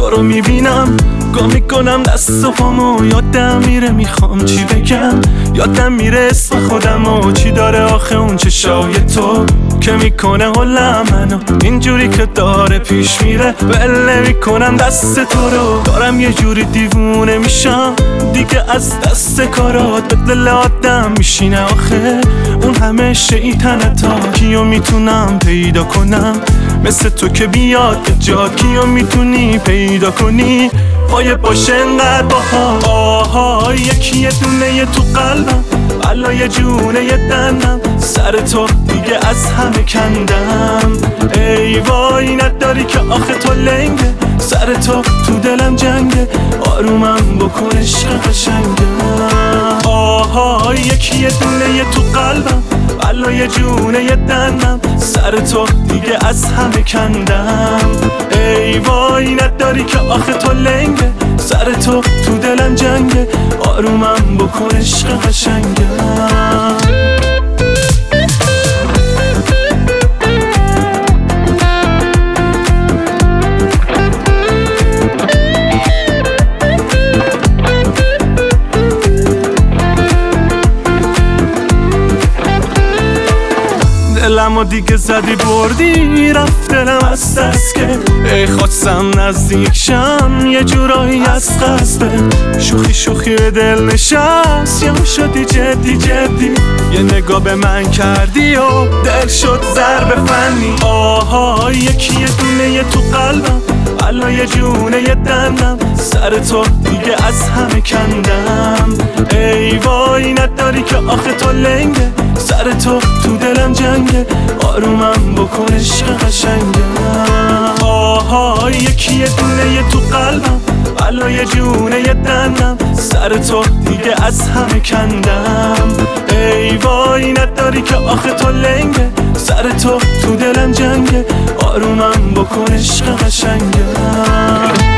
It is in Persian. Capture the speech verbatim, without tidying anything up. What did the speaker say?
تو رو میبینم گم میکنم دست و پامو، یادم میره میخوام چی بگم، یادم میره اسم خودم و چی داره آخه اون چشای تو که میکنه حلم منو اینجوری که داره پیش میره. بله میکنم دست تو رو، دارم یه جوری دیوونه میشم دیگه از دست کارات، به دل آدم میشینه آخه اون همه شیطنتا. کیو میتونم پیدا کنم مثل تو که بیاد به جاد، کیو میتونی پیدا کنی پای باشه انقدر باها. آهای یکی یه دونه یه تو قلبم، بلا یه جونه یه دنم، سر تو دیگه از همه کندم. ای وای نداری که آخه تو لنگه، سر تو تو دلم جنگه، آرومم بکن عشق قشنگم. آهای یکی یه دونه یه تو قلبم، بلا یه جونه یه دنم، سر تو دیگه از همه کندم. ای وای نداری که آخه تو لنگه، سر تو تو دلم جنگه، آرومم بکن عشق قشنگم. دلمو دیگه زدی بردی رفت دلم از دست که ای خواستم نزدیک شم یه جورایی از قصده، شوخی شوخی به دل نشست یا شدی جدی جدی، یه نگاه به من کردی و دل شد ضرب فنی. آها یکی یه دونه یه تو قلبم، بلا یه جونه یه دندم، سر تو دیگه از همه کندم. ای وای نداری که آخه تو لنگه، سر تو تو دلم جنگه، آرومم بکن عشق قشنگم. آها یکی یه دونه یه تو قلبم، بلا یه جونه یه دندم، سر تو دیگه از همه کندم. ای وای نداری که آخه تو لنگه، سر تو تو دلم جنگه، آرومم بکن عشق قشنگم.